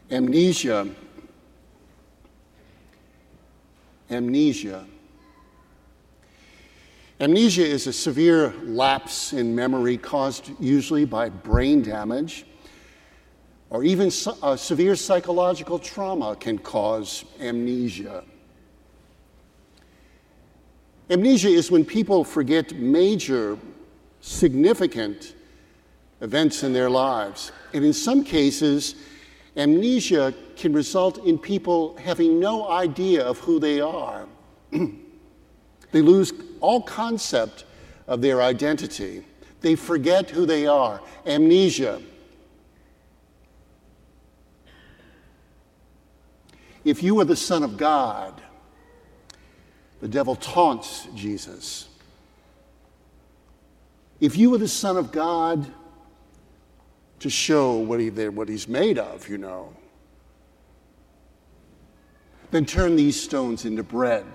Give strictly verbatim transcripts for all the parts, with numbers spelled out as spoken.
Amnesia. Amnesia. Amnesia is a severe lapse in memory caused usually by brain damage, or even a severe psychological trauma can cause amnesia. Amnesia is when people forget major, significant events in their lives. And in some cases, amnesia can result in people having no idea of who they are. They lose all concept of their identity. They forget who they are. Amnesia. If you were the Son of God, the devil taunts Jesus. If you were the Son of God, to show what, he, what he's made of, you know, then turn these stones into bread.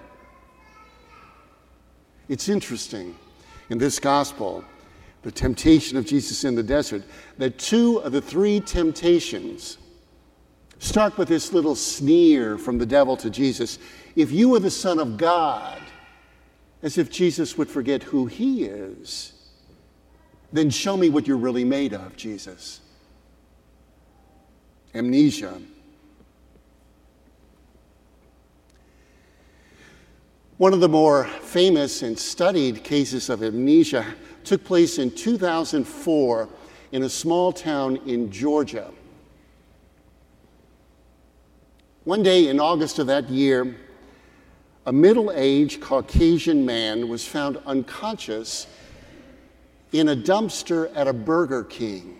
It's interesting in this gospel, the temptation of Jesus in the desert, that two of the three temptations start with this little sneer from the devil to Jesus. If you were the Son of God, as if Jesus would forget who he is, then show me what you're really made of, Jesus. Amnesia. One of the more famous and studied cases of amnesia took place in two thousand four in a small town in Georgia. One day in August of that year, a middle-aged Caucasian man was found unconscious in a dumpster at a Burger King.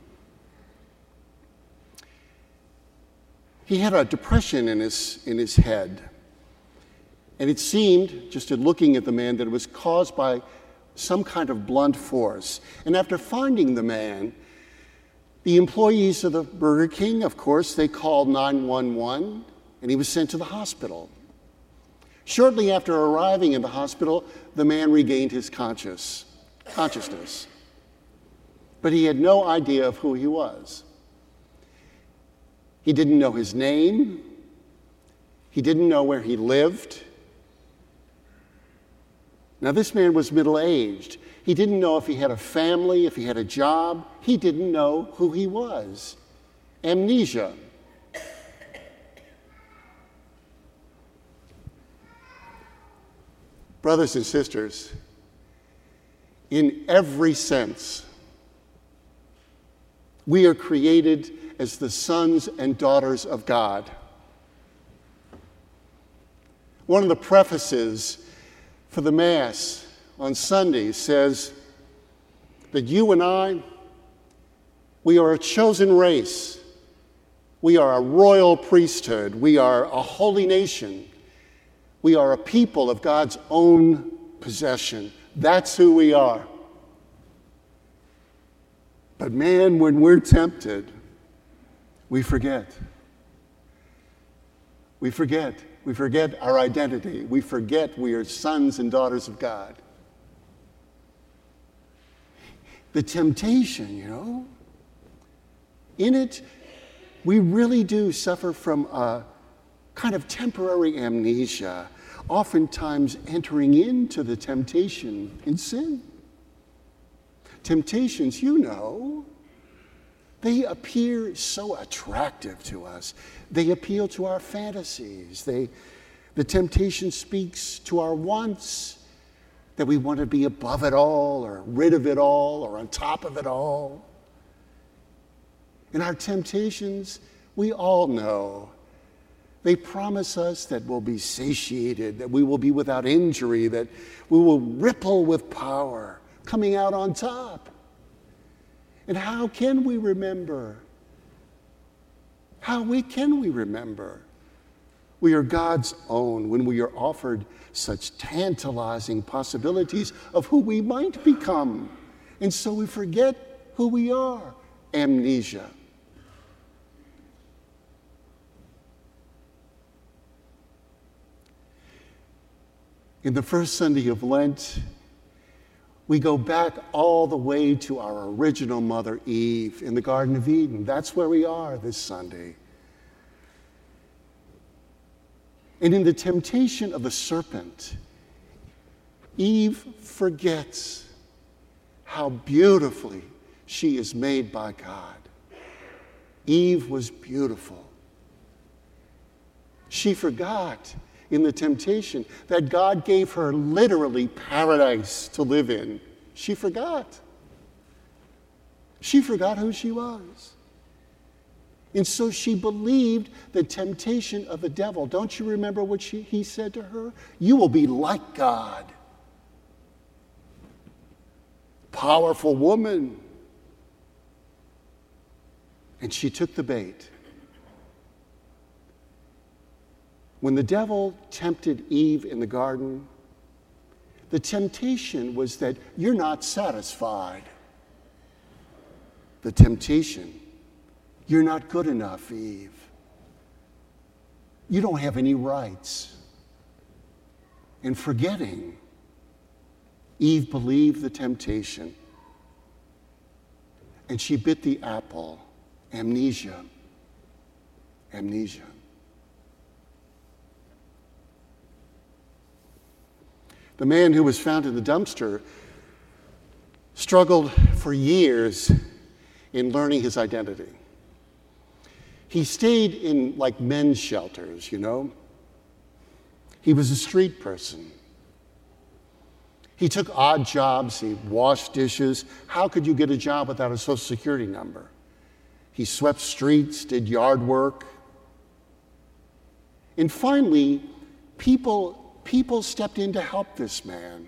He had a depression in his, in his head. And it seemed, just in looking at the man, that it was caused by some kind of blunt force. And after finding the man, the employees of the Burger King, of course, they called nine one one, and he was sent to the hospital. Shortly after arriving in the hospital, the man regained his conscious, consciousness. But he had no idea of who he was. He didn't know his name. He didn't know where he lived. Now, this man was middle-aged. He didn't know if he had a family, if he had a job. He didn't know who he was. Amnesia. Brothers and sisters, in every sense, we are created as the sons and daughters of God. One of the prefaces for the Mass on Sunday says that you and I, we are a chosen race. We are a royal priesthood. We are a holy nation. We are a people of God's own possession. That's who we are. But man, when we're tempted, we forget. We forget. We forget our identity. We forget we are sons and daughters of God. The temptation, you know, in it, we really do suffer from a kind of temporary amnesia, oftentimes entering into the temptation in sin. Temptations, you know, they appear so attractive to us. They appeal to our fantasies. They, the temptation speaks to our wants, that we want to be above it all, or rid of it all, or on top of it all. And our temptations, we all know, they promise us that we'll be satiated, that we will be without injury, that we will ripple with power, coming out on top. And how can we remember? How we can we remember? We are God's own when we are offered such tantalizing possibilities of who we might become. And so we forget who we are. Amnesia. In the first Sunday of Lent, we go back all the way to our original mother, Eve, in the Garden of Eden. That's where we are this Sunday. And in the temptation of the serpent, Eve forgets how beautifully she is made by God. Eve was beautiful. She forgot in the temptation that God gave her literally paradise to live in. She forgot. She forgot who she was. And so she believed the temptation of the devil. Don't you remember what she, he said to her? You will be like God. Powerful woman. And she took the bait. When the devil tempted Eve in the garden, the temptation was that you're not satisfied. The temptation, you're not good enough, Eve. You don't have any rights. And forgetting, Eve believed the temptation. And she bit the apple. Amnesia. Amnesia. The man who was found in the dumpster struggled for years in learning his identity. He stayed in like men's shelters, you know. He was a street person. He took odd jobs. He washed dishes. How could you get a job without a social security number? He swept streets, did yard work. And finally, people, people stepped in to help this man.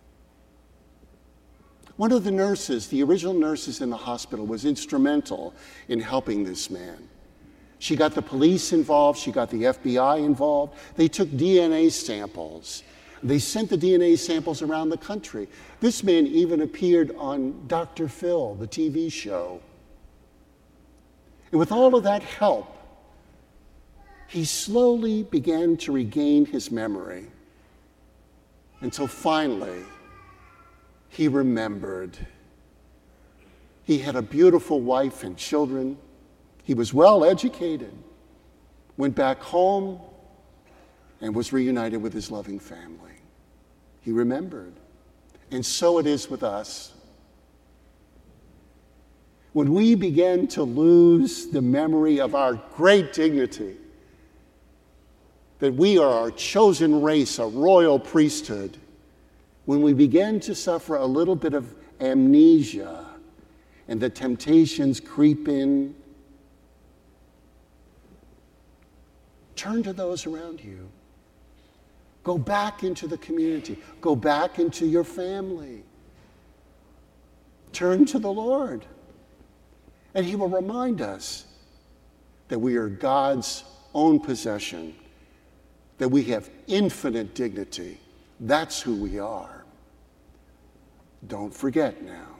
One of the nurses, the original nurses in the hospital, was instrumental in helping this man. She got the police involved. She got the F B I involved. They took D N A samples. They sent the D N A samples around the country. This man even appeared on Doctor Phil, the T V show. And with all of that help, he slowly began to regain his memory until finally he remembered. He had a beautiful wife and children. He was well educated, went back home, and was reunited with his loving family. He remembered. And so it is with us. When we begin to lose the memory of our great dignity, that we are a chosen race, a royal priesthood, when we begin to suffer a little bit of amnesia and the temptations creep in, turn to those around you. Go back into the community. Go back into your family. Turn to the Lord. And he will remind us that we are God's own possession, that we have infinite dignity. That's who we are. Don't forget now.